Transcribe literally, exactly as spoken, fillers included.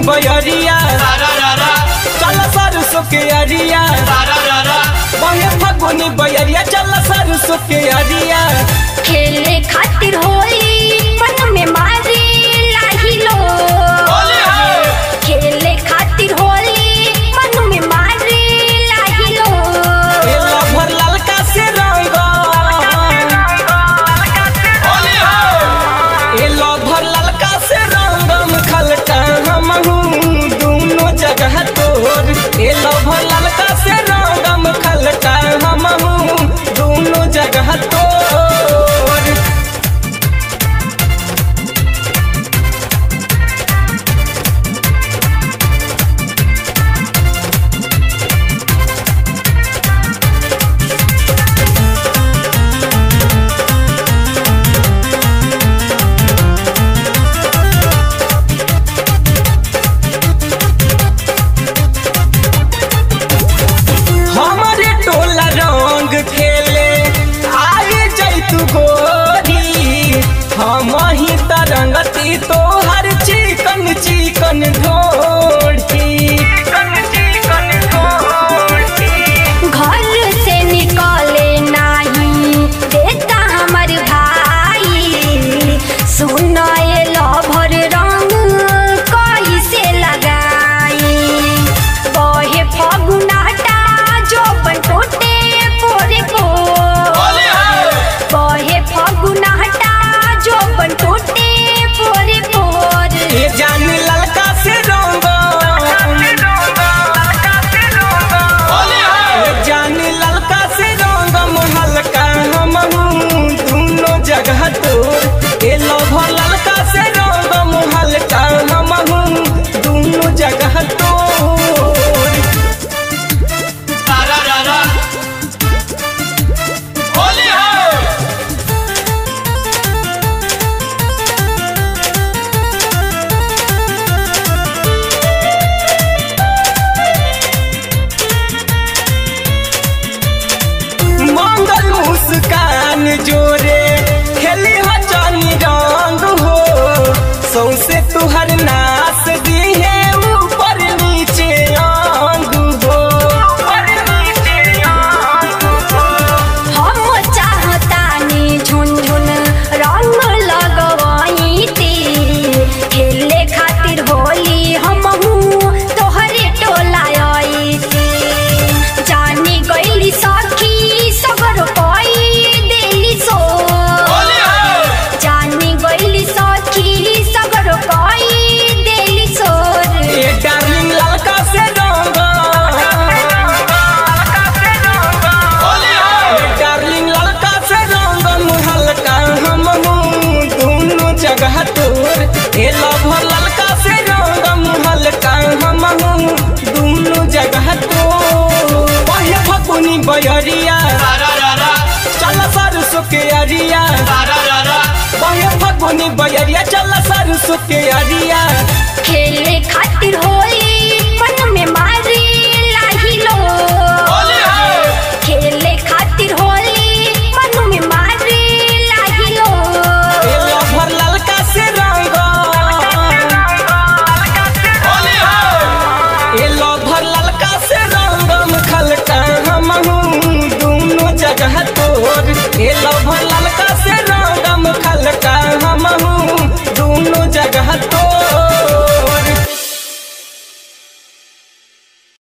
बयरिया चल सरसों के अरिया बहे फगुनी बयरिया चल सरसों के अरिया खेले खातिर होली मन में मारे लाही लो खेले खातिर होली मन में मारे लाही लो एला भर ललका से रंग एला भर ललका से रंगम खलका हम दोनों जगह तोर एला भर ललका से रंगम खलका हम दोनों जगह तोर हमारे टोला रंग खेले आगे जैतु गोरी हम ही तरंगती तो हर चिकन चिकन ढोढ़ी घर से निकले नहीं देता हमर भाई सुनाए लभर रंग कैसे लगाई बहे फगुनाटा जो बटोटे पोरे को बहे फगुनाटा जो बटोटे पोरे पोर ये जान ललका से रंग ये जान ललका से रंगम हल्का हम दोनों जगह तोर ये लोभ ललका से रंगम हल्का हम दोनों जगह तोर मंगल मुस्कान जोरे खेली हजानी रंग हो सौसे तुहर नास दिहे ऊपर नीचे अंग हो हम चाहतानी झुनझुन रंग लगवाईती खेले खातिर होली हमहू तोहरे टोला आईती जानी गईली सखी सगर कोई देली सो जानी गईली सखी सगर कोई देली सोर ये डार्लिंग ललका से रंग ये डार्लिंग ललका से रंग हल्का हम दोनों जगह तोर ये लभ ललका से रंग हल्का हम दोनों जगह तोर बहे फगुनी बयरिया चल सरसों के अरिया बहे फगुनी बयरिया चल सरसों के अरिया खेले खातिर हो